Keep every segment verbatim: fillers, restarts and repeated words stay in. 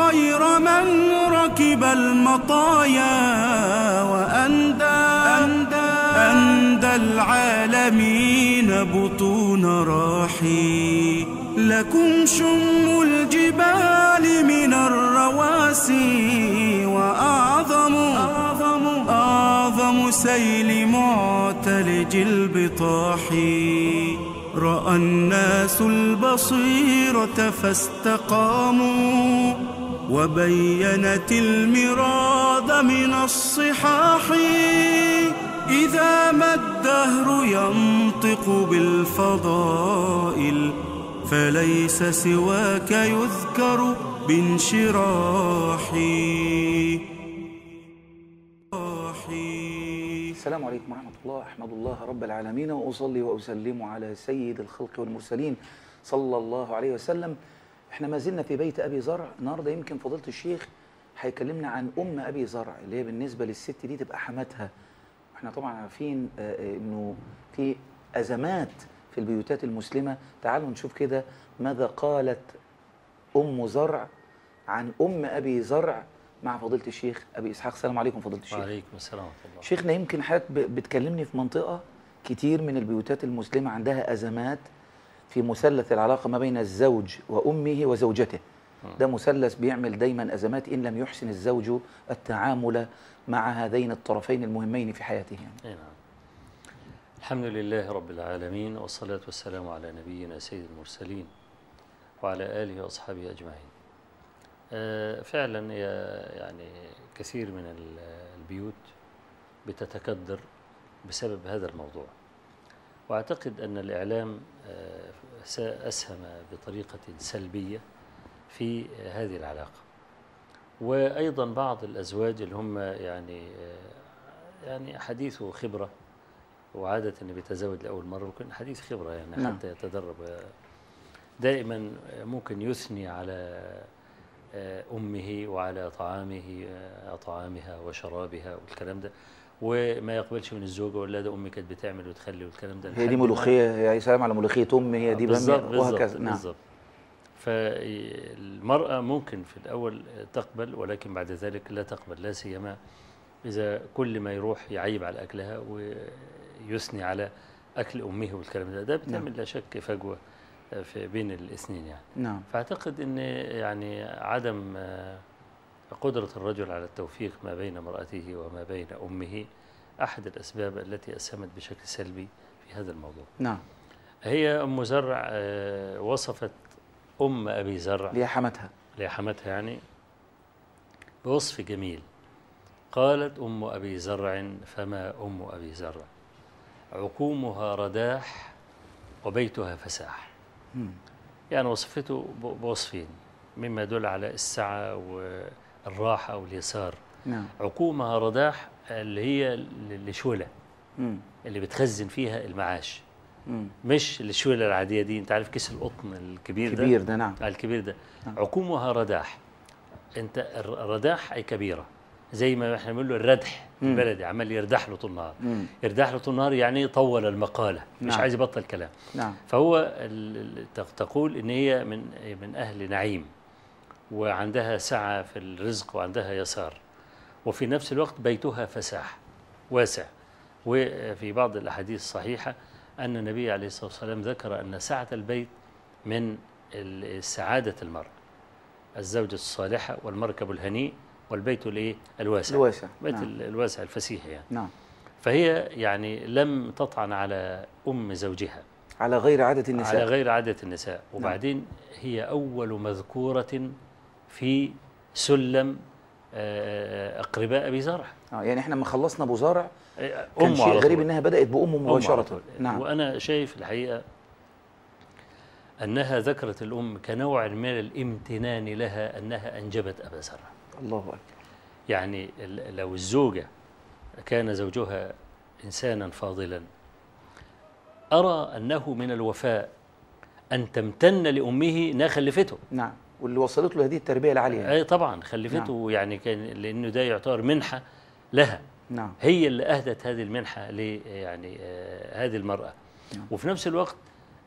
خير من ركب المطايا وأندى أندى, أندى العالمين بطون راحي. لكم شم الجبال من الرواسي وأعظم أعظم, أعظم سيل معتلج البطاح. رأى الناس البصيرة فاستقاموا وبينت المراد من الصحاح. إذا ما الدهر ينطق بالفضائل فليس سواك يذكر بانشراحي. السلام عليكم ورحمة الله. أحمد الله رب العالمين وأصلي وأسلم على سيد الخلق والمرسلين صلى الله عليه وسلم. احنا ما زلنا في بيت أبي زرع. النهارده يمكن فضيلة الشيخ هيكلمنا عن أم أبي زرع اللي هي بالنسبة للست دي تبقى حماتها. احنا طبعا عارفين إنه في أزمات في البيوتات المسلمة. تعالوا نشوف كده ماذا قالت أم زرع عن أم أبي زرع مع فضيلة الشيخ أبي إسحاق. السلام عليكم فضيلة الشيخ. وعليكم السلام ورحمة الله. شيخنا يمكن حضرتك بتكلمني في منطقة كتير من البيوتات المسلمة عندها أزمات في مثلث العلاقة ما بين الزوج وأمه وزوجته. ده مثلث بيعمل دايما أزمات إن لم يحسن الزوج التعامل مع هذين الطرفين المهمين في حياته. نعم. الحمد لله رب العالمين والصلاة والسلام على نبينا سيد المرسلين وعلى آله وأصحابه أجمعين. آه فعلا يعني كثير من البيوت بتتكدر بسبب هذا الموضوع، وأعتقد أن الإعلام آه أسهم بطريقة سلبية في هذه العلاقة. وأيضا بعض الأزواج اللي هم يعني آه يعني حديث خبرة، وعادة أنه بيتزوج لأول مرة ويكون حديث خبرة يعني نعم. حتى يتدرب دائما ممكن يثني على أمه وعلى طعامه طعامها وشرابها والكلام ده، وما يقبلش من الزوجة ولا ده أمي كانت بتعمل وتخلي والكلام ده. هي دي ملوخية، يا سلام على ملوخية أمي، هي دي بالظبط وهكذا. نعم بالظبط. فالمرأة ممكن في الأول تقبل ولكن بعد ذلك لا تقبل، لا سيما إذا كل ما يروح يعيب على أكلها ويثني على أكل أمه والكلام ده، ده بتعمل نعم. لا شك فجوة في بين الاثنين يعني. نعم. فأعتقد أن يعني عدم قدرة الرجل على التوفيق ما بين امرأته وما بين أمه أحد الأسباب التي أسهمت بشكل سلبي في هذا الموضوع. نعم. هي أم زرع وصفت أم أبي زرع لحمتها لحمتها يعني بوصف جميل. قالت أم أبي زرع فما أم أبي زرع عقومها رداح وبيتها فساح. مم. يعني وصفته بوصفين مما يدل على السعة والراحة واليسار. نعم. عقومها رداح اللي هي الشولة اللي بتخزن فيها المعاش. مم. مش الشولة العادية دي، انت عارف كيس القطن الكبير ده الكبير ده نعم الكبير ده نعم. عقومها رداح. انت الرداح اي كبيرة، زي ما احنا بنقول له الردح البلدي، عمال يردح له طول النهار. يردح له طول النهار يعني طول المقالة، مش نعم. عايز يبطل كلام. نعم. فهو تقول ان هي من من اهل نعيم وعندها سعة في الرزق وعندها يسار، وفي نفس الوقت بيتها فساح واسع. وفي بعض الاحاديث الصحيحة ان النبي عليه الصلاة والسلام ذكر ان سعة البيت من سعادة المرء، الزوجة الصالحة والمركب الهنيء والبيت الايه الواسع الواسع بيت نعم. الواسع الفسيح يعني. نعم. فهي يعني لم تطعن على أم زوجها على غير عادة النساء، على غير عادة النساء. وبعدين نعم. هي أول مذكورة في سلم أقرباء أبي زرع. آه يعني احنا لما خلصنا أبو زرع كان شيء غريب إنها بدأت بأمه مباشرة. نعم. وأنا شايف الحقيقة أنها ذكرت الأم كنوع من الامتنان لها أنها أنجبت أبا زرع. الله أكبر. يعني لو الزوجة كان زوجها إنسانا فاضلا أرى أنه من الوفاء أن تمتن لأمه أنها خلفته. نعم. واللي وصلت له هذه التربية العالية. أي طبعا خلفته. نعم. يعني كان لأنه ده يعتبر منحة لها. نعم. هي اللي أهدت هذه المنحة ل يعني آه هذه المرأة. نعم. وفي نفس الوقت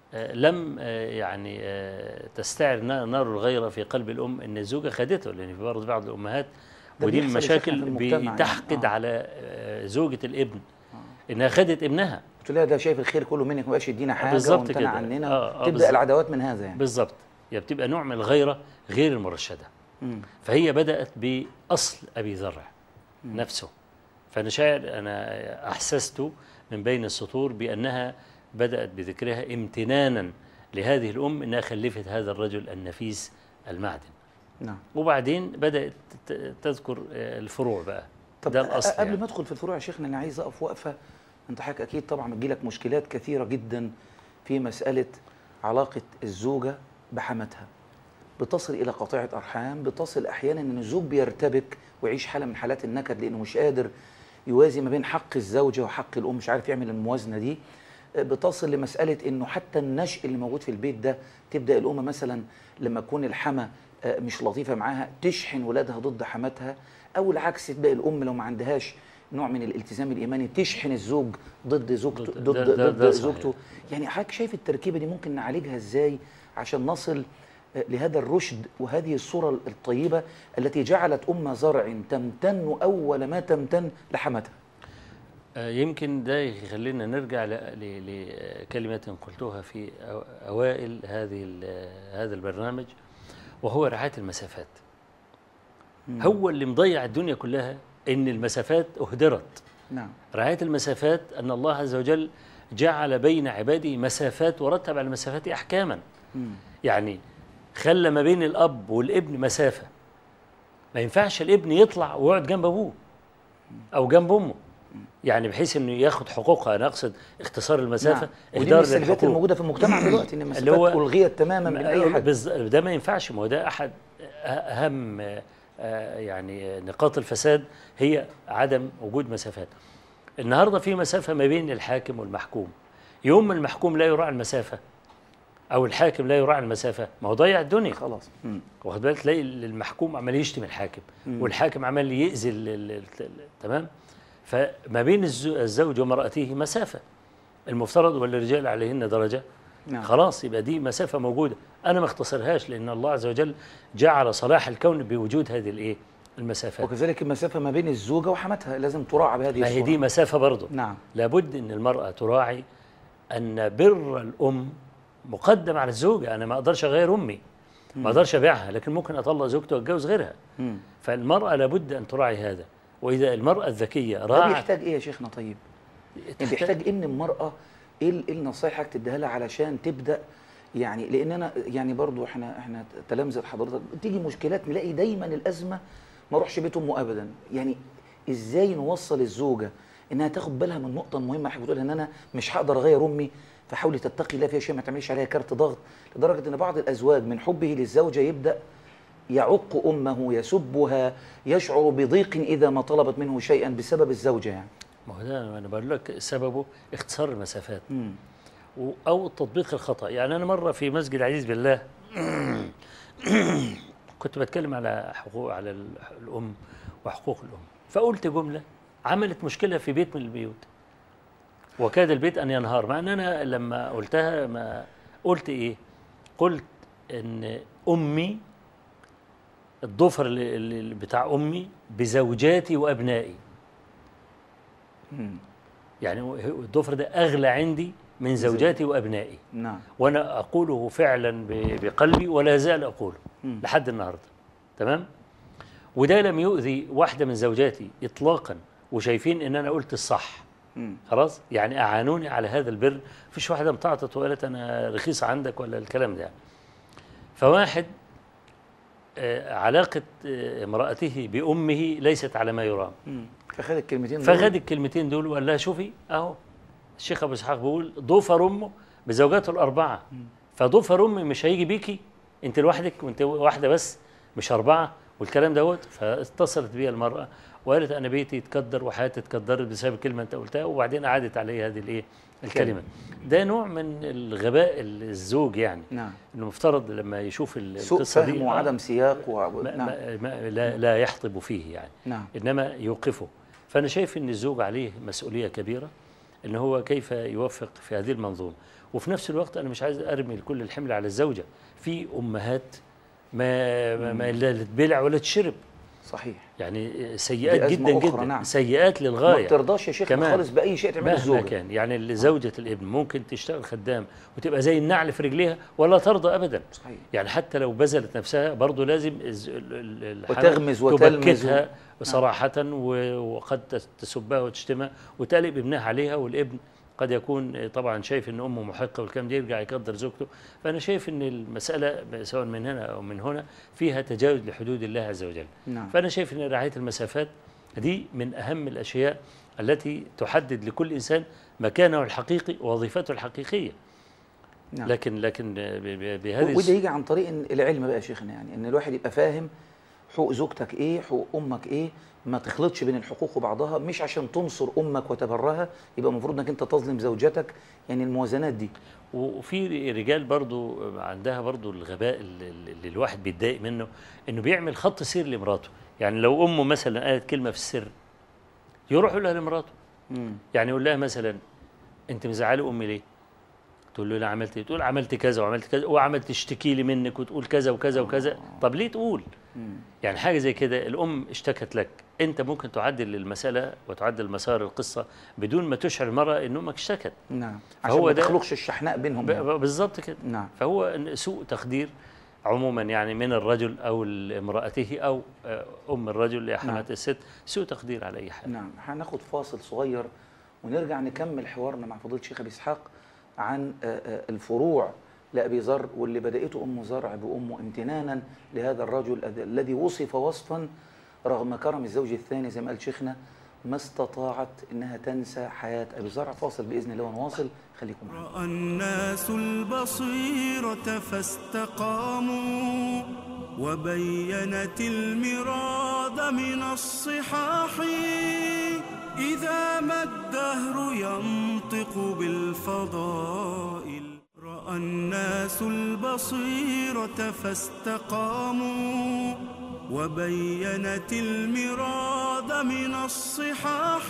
آه، لم آه، يعني آه، تستعر نا- نار الغيرة في قلب الأم إن الزوجة خدته، لأن في برضه بعض الأمهات ده ودي بيحصل يا شيخنا في مشاكل المجتمع يعني. بتحقد آه. على آه، زوجة الابن إنها خدت ابنها. قلت لها ده شايف الخير كله منك، ما بقاش يدينا حاجه بالظبط وامتنع كده. عننا. آه، آه، تبدا بالظبط. العداوات من هذا يعني. بالظبط، هي بتبقى نوع من الغيرة غير المرشدة. مم. فهي بدأت بأصل أبي زرع نفسه. فأنا شاعر أنا أحسست من بين السطور بأنها بدأت بذكرها امتنانا لهذه الأم أنها خلفت هذا الرجل النفيس المعدن. نعم. وبعدين بدأت ت- تذكر الفروع بقى. طب ده الأصل قبل يعني. ما ادخل في الفروع يا شيخنا، انا عايز اقف وقفه. انت حضرتك اكيد طبعا بتجيلك مشكلات كثيره جدا في مساله علاقه الزوجه بحماتها، بتصل الى قطيعه ارحام، بتصل احيانا ان الزوج بيرتبك ويعيش حاله من حالات النكد لانه مش قادر يوازي ما بين حق الزوجه وحق الام، مش عارف يعمل الموازنه دي. بتصل لمساله انه حتى النشء اللي موجود في البيت ده تبدا الام مثلا لما تكون الحما آه، مش لطيفه معاها تشحن ولادها ضد حماتها، او العكس تبدا الام لو ما عندهاش نوع من الالتزام الايماني تشحن الزوج ضد زوجته ضد- ضد ده- ده- ضد ده صحيح. زوجته. يعني حضرتك شايف التركيبه دي ممكن نعالجها ازاي عشان نصل آه، لهذا الرشد وهذه الصوره الطيبه التي جعلت ام زرع تمتن اول ما تمتن لحماتها؟ آه، يمكن ده يخلينا نرجع ل- ل- لكلمة قلتها في أو- أوائل هذه ال- هذا البرنامج، وهو رعاية المسافات. مم. هو اللي مضيع الدنيا كلها إن المسافات أهدرت. نعم. رعاية المسافات أن الله عز وجل جعل بين عباده مسافات ورتب على المسافات أحكاما. مم. يعني خلى ما بين الأب والابن مسافة. ما ينفعش الابن يطلع ويقعد جنب أبوه أو جنب أمه، يعني بحيث انه ياخد حقوقها. انا اقصد اختصار المسافه. نعم. ودي من اهدار السلبيات للحقوق. الموجوده في المجتمع دلوقتي ان اللي هو المسافات الغيت تماما من اي حد. بز- ده ما ينفعش. ما هو ده احد اهم آه، يعني نقاط الفساد هي عدم وجود مسافات. النهارده في مسافه ما بين الحاكم والمحكوم. يوم ما المحكوم لا يراعي المسافه او الحاكم لا يراعي المسافه، ما هو ضيع الدنيا. خلاص. مم. واخد بالك، تلاقي المحكوم عمال يشتم الحاكم مم. والحاكم عمال يأذي ال- ال- ال- تمام. فما بين الزو- الزوج ومرأته مسافة، المفترض وللرجال عليهن درجة. نعم. خلاص يبقى دي مسافة موجودة. أنا ما اختصرهاش لأن الله عز وجل جعل صلاح الكون بوجود هذه الإيه المسافات. وكذلك المسافه ما بين الزوجه وحماتها لازم تراعى بهذه ما هي الصورة. دي مسافة برضه. نعم. لابد أن المرأة تراعي أن بر الأم مقدم على الزوجة. أنا ما أقدرش أغير أمي، ما أقدرش أبيعها، لكن ممكن أطلق زوجته وأتجوز غيرها. مم. فالمرأة لابد أن تراعي هذا. وإذا المرأة الذكية ده راعت بيحتاج ايه يا شيخنا طيب؟ يعني تحتاج- بيحتاج ان المراه ايه ال- إيه النصايح حضرتك تديها لها علشان تبدا، يعني لان انا يعني برضو احنا احنا تلامذه حضرتك بتيجي مشكلات نلاقي دايما الازمه ما اروحش بيت امه ابدا. يعني ازاي نوصل الزوجه انها تاخد بالها من نقطه مهمه حضرتك بتقول ان انا مش هقدر اغير امي، فحاولي تتقي الله فيها شيء، ما تعمليش عليها كارت ضغط، لدرجه ان بعض الازواج من حبه للزوجه يبدا يعق امه، يسبها، يشعر بضيق اذا ما طلبت منه شيئا بسبب الزوجه يعني. ما هو ده انا بقول لك سببه اختصار المسافات مم. و- او التطبيق الخطا. يعني انا مره في مسجد عزيز بالله كنت بتكلم على حقوق على ال- الام وحقوق الام، فقلت جمله عملت مشكله في بيت من البيوت وكاد البيت ان ينهار. مع ان انا لما قلتها ما قلت ايه؟ قلت ان امي الضفر اللي اللي بتاع امي بزوجاتي وابنائي. مم. يعني هو- الضفر ده أغلى عندي من زوجاتي وأبنائي، نعم. وأنا أقوله فعلا ب- بقلبي ولا زال أقوله مم. لحد النهاردة. تمام. وده لم يؤذي واحدة من زوجاتي إطلاقا، وشايفين إن أنا قلت الصح. مم. خلاص يعني أعانوني على هذا البر. مفيش واحدة مطعطت وقالت أنا رخيص عندك ولا الكلام ده. فواحد آه، علاقة آه، امرأته بأمه ليست على ما يرام، مم. فخد الكلمتين دول. فخد الكلمتين دول وقال لها شوفي اهو الشيخ ابو اسحاق بيقول ضفر امه بزوجاته الاربعه، فضفر امي مش هيجي بيكي انت لوحدك وانت واحده بس مش اربعه والكلام دوت. فاتصلت بيها المراه وقالت انا بيتي اتكدر وحياتي اتكدرت بسبب الكلمه انت قلتها، وبعدين عادت عليه هذه الايه الكلمه. ده نوع من الغباء الزوج يعني. نعم. انه مفترض لما يشوف ال- سوء القصه دي فهم آه، وعدم سياق و... ما نعم. ما ما لا, لا يحطب فيه يعني، نعم. إنما يوقفه. فأنا شايف أن الزوج عليه مسؤولية كبيرة ان هو كيف يوفق في هذه المنظومه. وفي نفس الوقت انا مش عايز ارمي كل الحمل على الزوجه، في امهات ما ما, ما لا تبلع ولا تشرب. صحيح. دي يعني سيئات أزمة جدا أخرى، جدا، نعم. سيئات ما للغايه. بترضاش يا شيخ كمان خالص باي شيء تعمله مهما الزوجه. كان، يعني زوجة الابن ممكن تشتغل خدام وتبقى زي النعل في رجليها ولا ترضى ابدا. صحيح. يعني حتى لو بذلت نفسها برضه لازم الز- ال- ال- الحمل وتغمز وتلمز تبكتها صراحة، و- وقد تسبها وتشتمها وتقلب ابنها عليها. والابن قد يكون طبعا شايف ان امه محقه والكلام ده، يرجع يقدر زوجته. فانا شايف ان المساله سواء من هنا او من هنا فيها تجاوز لحدود الله عز وجل. نعم. فانا شايف ان رعايه المسافات دي من اهم الاشياء التي تحدد لكل انسان مكانه الحقيقي ووظيفته الحقيقيه. نعم. لكن لكن ب- ب- بهذه وده يجي عن طريق إن العلم بقى يا شيخنا، يعني ان الواحد يبقى فاهم حقوق زوجتك ايه، حقوق امك ايه، ما تخلطش بين الحقوق وبعضها، مش عشان تنصر امك وتبرها يبقى المفروض انك انت تظلم زوجتك. يعني الموازنات دي. وفي رجال برضو عندها برضو الغباء اللي اللي الواحد بيتضايق منه، انه بيعمل خط سير لمراته. يعني لو امه مثلا قالت كلمه في السر يروح يقول لها لمراته. مم. يعني يقول لها مثلا انت مزعله امي ليه؟ تقول له لا عملت ايه؟ تقول عملت كذا وعملت كذا وعملت تشتكي لي منك وتقول كذا وكذا وكذا. طب ليه تقول؟ مم. يعني حاجه زي كده، الام اشتكت لك، انت ممكن تعدل المساله وتعدل مسار القصه بدون ما تشعر المراه ان امك اشتكت. نعم. عشان فهو ما ده تخلقش الشحناء بينهم ب- يعني. ب- بالظبط كده. نعم. فهو إن سوء تقدير عموما يعني من الرجل او امراته او آه، ام الرجل يا حماه نعم. الست، سوء تقدير على اي حال. نعم. هناخد فاصل صغير ونرجع نكمل حوارنا مع فضيلة الشيخ أبي إسحاق عن آه، آه، الفروع لأبي ذر واللي بدأته أم زرع بأمه امتنانا لهذا الرجل الذي- الذي وصف وصفا رغم كرم الزوج الثاني زي ما قال شيخنا ما استطاعت إنها تنسى حياة أبي زرع. فاصل بإذن الله ونواصل، خليكم معنا. رأى الناس البصيرة فاستقاموا وبينت المراد من الصحاح إذا ما الدهر ينطق بالفضائل. رأى الناس البصيرة فاستقاموا وبينت المراد من الصحاح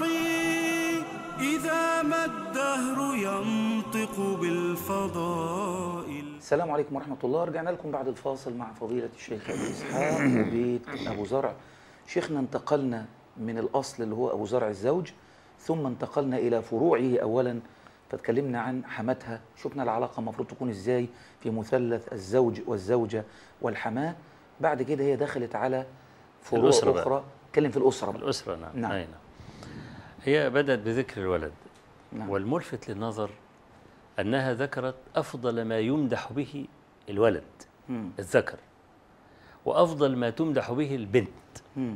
إذا ما الدهر ينطق بالفضائل. السلام عليكم ورحمة الله. رجعنا لكم بعد الفاصل مع فضيلة الشيخ أبي إسحاق وبيت أبو زرع. شيخنا انتقلنا من الأصل اللي هو أبو زرع الزوج، ثم انتقلنا إلى فروعه أولا، فتكلمنا عن حماتها، شفنا العلاقة المفروض تكون إزاي في مثلث الزوج والزوجة والحماة. بعد كده هي دخلت على فروع الأسرة أخرى. اتكلم في الأسرة بقى. الاسره نعم. نعم. أي نعم. هي بدات بذكر الولد. نعم. والملفت للنظر انها ذكرت افضل ما يمدح به الولد مم. الذكر، وافضل ما تمدح به البنت. مم.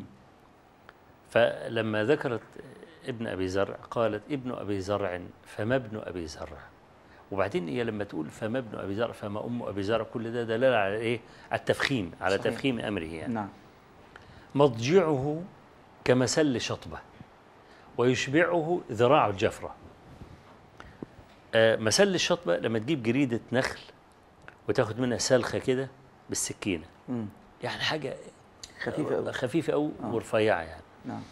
فلما ذكرت ابن أبي زرع قالت ابن أبي زرع فما ابن أبي زرع. وبعدين هي لما تقول فما ابن أبي زرع فما أم أبي زرع، كل ده دلالة على إيه؟ على التفخيم، على صحيح. تفخيم أمره يعني. نعم. مضجعه كمسل شطبة ويشبعه ذراع الجفرة. آه مسل الشطبة لما تجيب جريدة نخل وتاخد منها سلخة كده بالسكينة، مم. يعني حاجة خفيفة أوي. خفيفة أو آه. ورفيعة يعني. نعم.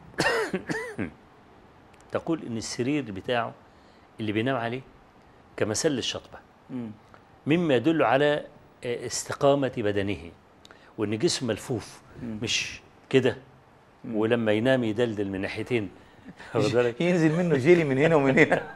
تقول إن السرير بتاعه اللي بينام عليه كمسل الشطبة، مم. مما يدل على استقامة بدنه، وإن جسمه ملفوف مم. مش كده، ولما ينام يدلدل من ناحيتين. واخد بالك؟ ينزل منه جيلي من هنا ومن هنا.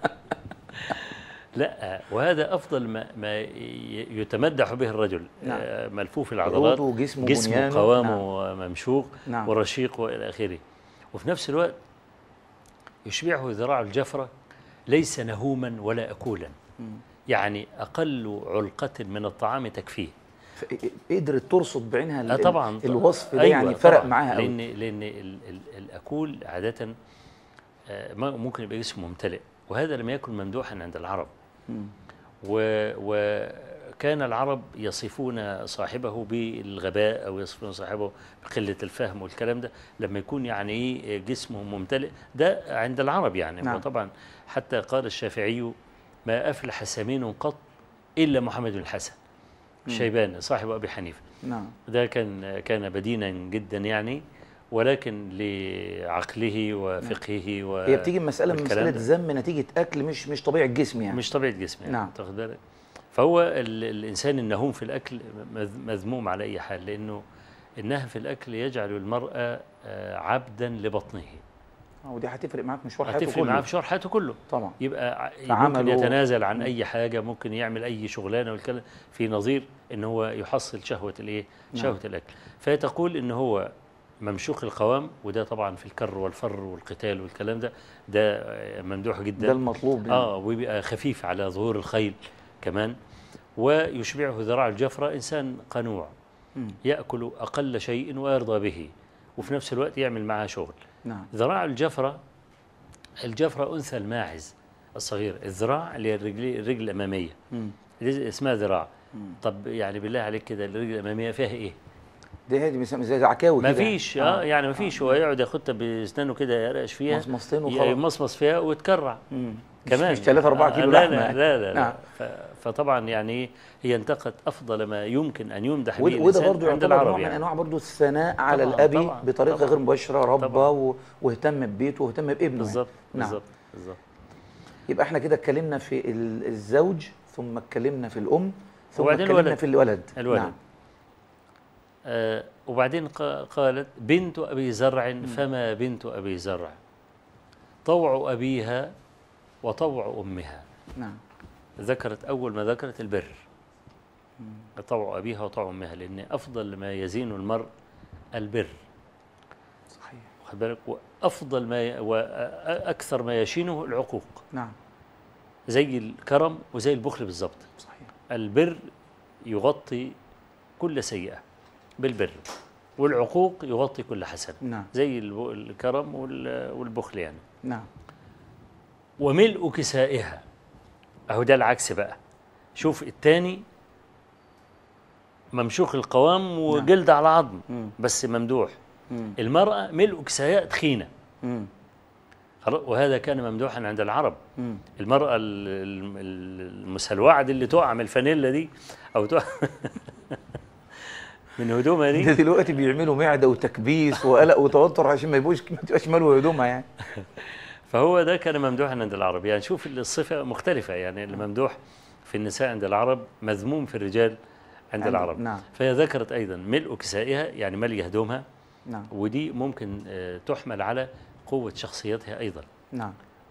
لا، وهذا أفضل ما ما ي- يتمدح به الرجل. نعم. آه، ملفوف العضلات، عروضه وجسمه جسمه بنيانه. قوامه ممشوق نعم. ورشيق وإلى آخره. وفي نفس الوقت يشبعه ذراع الجفرة، ليس نهوما ولا أكولا، مم. يعني أقل علقة من الطعام تكفيه. ف- قدرت ترصد بعينها ال- آه طبعا الوصف ده. أيوة يعني فرق طبعاً. معاها قوي. لأن لأن ال ال الأكول عادة آه، ما- ممكن يبقى جسمه ممتلئ، وهذا لم يكن ممدوحا عند العرب. مم. و- وكان العرب يصفون صاحبه بالغباء أو يصفون صاحبه بقلة الفهم والكلام ده لما يكون يعني إيه جسمه ممتلئ، ده عند العرب يعني. نعم. وطبعا حتى قال الشافعي ما أفلح سمين قط إلا محمد بن الحسن الشيباني صاحب أبي حنيفة. نعم. ده كان كان بدينا جدا يعني، ولكن لعقله وفقهه و هي بتيجي مسألة من والكلام مسألة ده. ذم نتيجة أكل مش مش طبيعة الجسم يعني. مش طبيعة جسم يعني. نعم. تاخد بالك؟ فهو ال- الإنسان النهوم في الأكل مذ- مذموم على أي حال، لأنه النهم في الأكل يجعل المرأة آه، عبدا لبطنه. آه، ودي هتفرق معاك مشوار حياته هتفرق معاه كله. في شهر حياته كله. طبعا. يبقى ع- في ممكن عمله. يتنازل عن مم. أي حاجة، ممكن يعمل أي شغلانة والكلام في نظير إن هو يحصل شهوة الإيه؟ نعم. شهوة الأكل. فهي تقول إن هو ممشوق القوام، وده طبعا في الكر والفر والقتال والكلام ده ده آه، ممدوح جدا. ده المطلوب يعني. اه ويبقى خفيف على ظهور الخيل كمان. ويشبعه ذراع الجفرة، إنسان قنوع مم. يأكل أقل شيء ويرضى به، وفي نفس الوقت يعمل معها شغل. نعم. ذراع الجفرة، الجفرة أنثى الماعز الصغير، الذراع اللي هي الرجل الرجل الأمامية مم. دي اسمها ذراع. مم. طب يعني بالله عليك كده الرجل الأمامية فيها إيه؟ دي هي دي زي عكاوي كده. ما فيش اه يعني ما فيش. هو يقعد ياخدها بأسنانه كده يرقش فيها، مصمصتين ي- وخلاص. يمصمص فيها وتكرع مم. كمان. مش ثلاثة أربعة كيلو لا لحمة لا يعني. لا لا, لا. نعم. ف- فطبعا يعني هي انتقت افضل ما يمكن ان يمدح به وده وده الانسان برضه عند يعتبر العرب نوع من يعني. انواع برضه الثناء على طبعاً، الابي طبعاً، بطريقه طبعاً. غير مباشره، ربى طبعاً. و- واهتم ببيته واهتم بابنه. بالظبط يعني. نعم. بالظبط بالظبط. يبقى احنا كده اتكلمنا في ال- الزوج، ثم اتكلمنا في الام، ثم وبعدين اتكلمنا الولد. في الولد. الولد. نعم. آه وبعدين قا- قالت بنت ابي زرع فما بنت ابي زرع، طوع ابيها وطوع امها. نعم. ذكرت اول ما ذكرت البر، طوع ابيها وطوع امها، لان افضل ما يزين المرء البر. صحيح. واخد بالك؟ وافضل ما ي... واكثر ما يشينه العقوق، نعم. زي الكرم وزي البخل بالظبط. صحيح. البر يغطي كل سيئة بالبر، والعقوق يغطي كل حسنة. نعم. زي الب- الكرم وال- والبخل يعني. نعم. وملء كسائها، أهو ده العكس بقى. شوف التاني ممشوق القوام وجلد على عظم مم. بس ممدوح. مم. المرأة ملء كسائها تخينة، مم. خلاص، وهذا كان ممدوحا عند العرب. مم. المرأة ال- ال- المسلوعة دي اللي تقع من الفانيلا دي أو تقع من هدومها ده دي. دلوقتي بيعملوا معده وتكبيس وقلق وتوتر عشان ما يبقوش ما تبقاش مالوا هدومها يعني. فهو ده كان ممدوحا عند العرب. يعني شوف الصفة مختلفة، يعني الممدوح في النساء عند العرب مذموم في الرجال عند عند- العرب. نعم. فهي ذكرت أيضا ملء كسائها، يعني ملء هدومها، نعم. ودي ممكن آه، تحمل على قوة شخصيتها أيضا، نعم.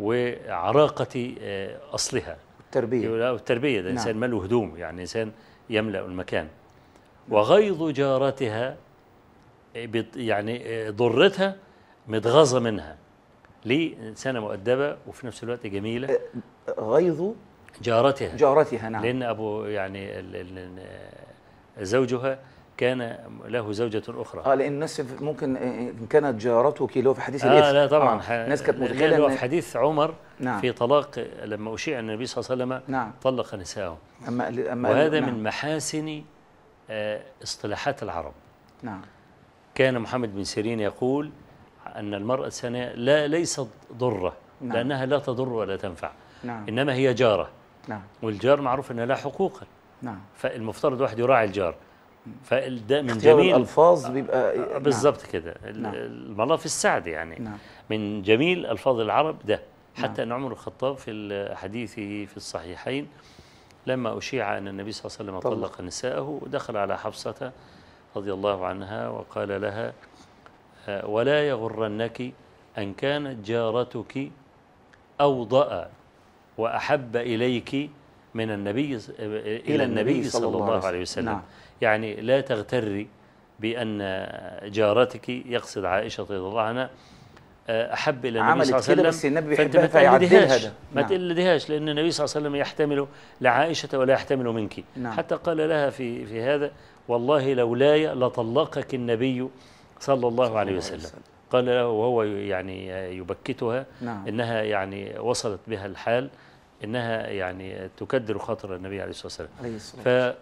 وعراقة آه، أصلها. التربيه. لا، والتربية، ده نعم. إنسان ماله هدوم، يعني إنسان يملأ المكان. وغيظ جارتها، بت- يعني ضرتها متغاظة منها. ليه؟ إنسانة مؤدبة وفي نفس الوقت جميلة. غيظ جارتها جارتها. نعم. لأن أبو يعني ال- ال- زوجها كان له زوجة أخرى. اه لان الناس ممكن ان كانت جارتك اللي هو في حديث آه الإفك. لا طبعا. آه. الناس كانت لأن متخيله هو في ان حديث عمر نعم. في طلاق لما أشيع أن النبي صلى الله عليه وسلم نعم. طلق نساءه. اما اما وهذا نعم. من محاسن آه، اصطلاحات العرب. نعم. كان محمد بن سيرين يقول أن المرأة الثانية لا ليست ضرة، نعم. لأنها لا تضر ولا تنفع، نعم. إنما هي جارة. نعم. والجار معروف أن لا حقوقا، نعم. فالمفترض واحد يراعي الجار. فده من اختيار جميل الالفاظ بيبقى آه، بالضبط كده. نعم. المرأة في السعد يعني. نعم. من جميل ألفاظ العرب ده. حتى نعم. أن عمر الخطاب في حديثه في الصحيحين لما أشيع أن النبي صلى الله عليه وسلم طلق. طلق نساءه، دخل على حفصة رضي الله عنها وقال لها آه، ولا يغرنك أن كانت جارتك أوضأ وأحب إليك من النبي إلى النبي صلى الله عليه وسلم. نعم. يعني لا تغتري بأن جارتك، يقصد عائشة رضي الله عنها، أحب إلى النبي صلى عملت الله عليه كده وسلم، بس النبي فأنت بيحبها ما فيعدلها تقلديهاش، ده. ما نعم. تقلديهاش، لأن النبي صلى الله عليه وسلم يحتمل لعائشة ولا يحتمل منك. نعم. حتى قال لها في في هذا والله لولاي لطلقك النبي صلى الله عليه وسلم. قال له وهو يعني يبكتها نعم. إنها يعني وصلت بها الحال إنها يعني تكدر خاطر النبي عليه الصلاة والسلام. عليه الصلاة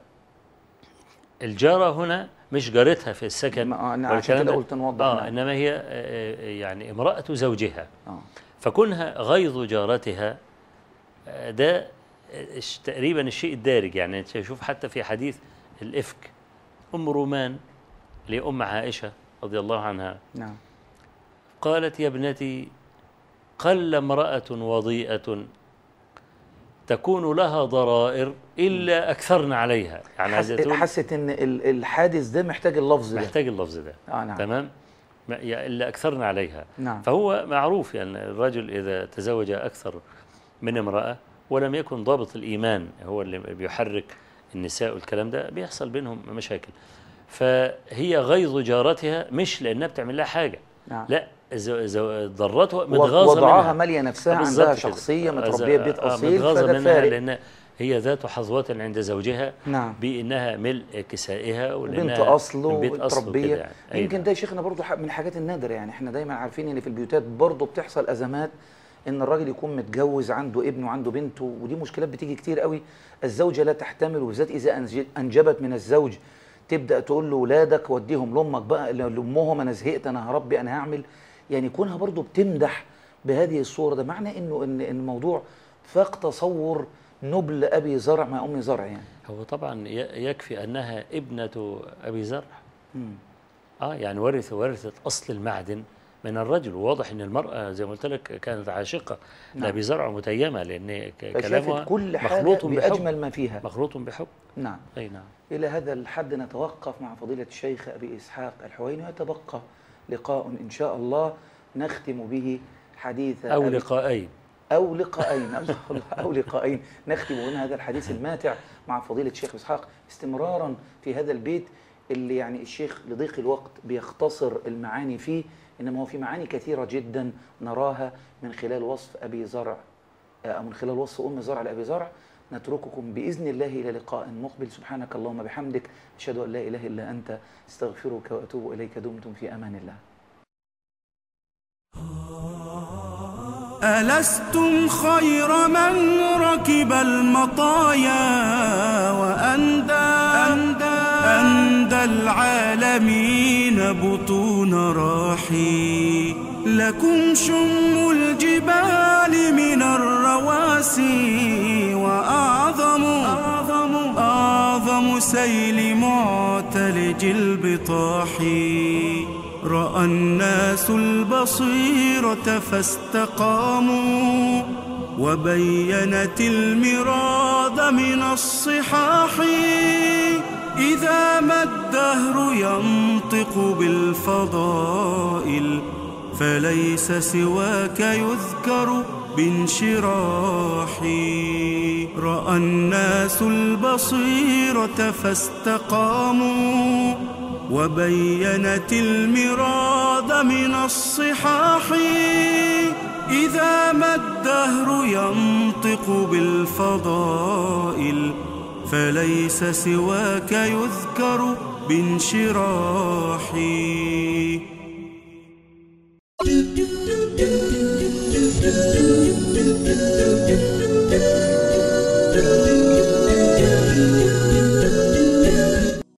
فالجارة هنا مش جارتها في السكن، ما- أنا عشان والكلام كده ده. قلت نوضح. آه نعم. إنما هي آه، يعني امرأة زوجها. آه. فكونها غيظ جارتها آه، ده الش- تقريبا الشيء الدارج. يعني انت شوف حتى في حديث الإفك، أم رومان لأم عائشة رضي الله عنها نعم. قالت يا ابنتي قل امرأة وضيئة تكون لها ضرائر إلا أكثرن عليها. يعني حس... حست إن الحادث ده محتاج اللفظ ده، محتاج اللفظ ده. آه نعم. تمام. إلا أكثرن عليها. نعم. فهو معروف يعني الرجل إذا تزوج أكثر من امرأة ولم يكن ضابط الإيمان هو اللي بيحرك النساء والكلام ده، بيحصل بينهم مشاكل. فهي غيظ جارتها مش لأنها بتعمل لها حاجة. نعم. لا، ضرتها متغاظة وضعها منها، مالية نفسها، عندها شخصية متربية ببيت أصيل، متغاظة فده منها فارق. لأن هي ذات حظوة عند زوجها. نعم. بأنها ملء كسائها بنت أصل وتربية. يعني. يمكن ده يا شيخنا برضو من الحاجات النادرة. يعني احنا دايما عارفين ان في البيوتات برضو بتحصل أزمات، ان الراجل يكون متجوز عنده ابن وعنده بنته، ودي مشكلات بتيجي كتير قوي. الزوجة لا تحتمل، وبالذات إذا أنجبت من الزوج تبدأ تقول له ولادك وديهم لأمك بقى، لأمهم أنا زهقت أنا هربي أنا هعمل. يعني كونها برضو بتمدح بهذه الصورة، ده معنى انه ان الموضوع فاق تصور نبل ابي زرع مع ام زرع. يعني هو طبعا يكفي انها ابنة ابي زرع. مم. اه يعني ورث ورثت اصل المعدن من الرجل. وواضح ان المرأة زي ما قلت لك كانت عاشقة نعم. لابي زرع متيمة، لان كلامها كل حاجة مخلوط بأجمل ما فيها، مخلوط بحب. نعم. اي نعم. الى هذا الحد نتوقف مع فضيلة الشيخ ابي اسحاق الحويني، ويتبقى لقاء ان شاء الله نختم به حديث أو لقاءين أو لقاءين أو لقاءين نختم من هذا الحديث الماتع مع فضيلة الشيخ إسحاق، استمرارا في هذا البيت اللي يعني الشيخ لضيق الوقت بيختصر المعاني فيه، إنما هو في معاني كثيرة جدا نراها من خلال وصف أبي زرع أو من خلال وصف أم زرع لأبي زرع. نترككم بإذن الله إلى لقاء مقبل. سبحانك اللهم بحمدك، أشهد أن لا إله إلا أنت، استغفرك وأتوب إليك. دمتم في أمان الله. ألستم خير من ركب المطايا وأندى أندى, أندى العالمين بطون راحي، لكم شم الجبال من الرواسي وأعظم أعظم, أعظم سيل معتلج البطاح. رأى الناس البصيرة فاستقاموا، وبينت المراد من الصحاح. إذا ما الدهر ينطق بالفضائل، فليس سواك يذكر بانشراح. رأى الناس البصيرة فاستقاموا، وبينت المراد من الصحاح. إذا ما الدهر ينطق بالفضائل، فليس سواك يذكر بانشراح.